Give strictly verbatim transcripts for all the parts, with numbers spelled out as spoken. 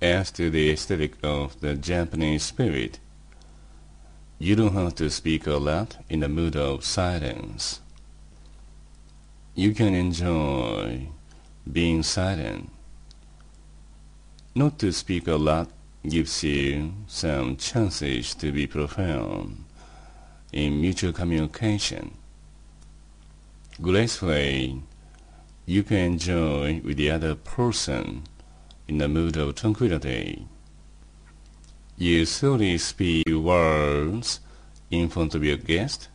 As to the aesthetic of the Japanese spirit, you don't have to speak a lot in the mood of silence. You can enjoy being silent. Not to speak a lot gives you some chances to be profound in mutual communication. Gracefully, you can enjoy with the other person in the mood of tranquility. You slowly speak words in front of your guest.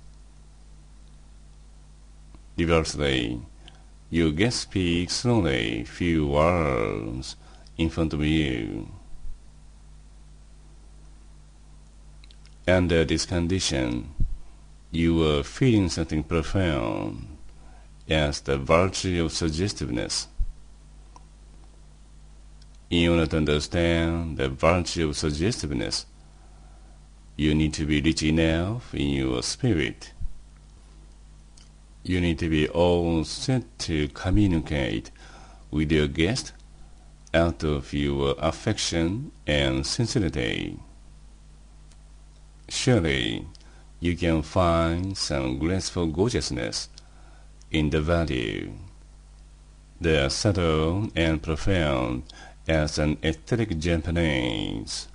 Reversely, your guest speaks slowly few words in front of you. Under this condition, you are feeling something profound as the virtue of suggestiveness. In order to understand the virtue of suggestiveness, you need to be rich enough in your spirit. You need to be all set to communicate with your guest out of your affection and sincerity. Surely, you can find some graceful gorgeousness in the value. They are subtle and profound as an aesthetic Japanese.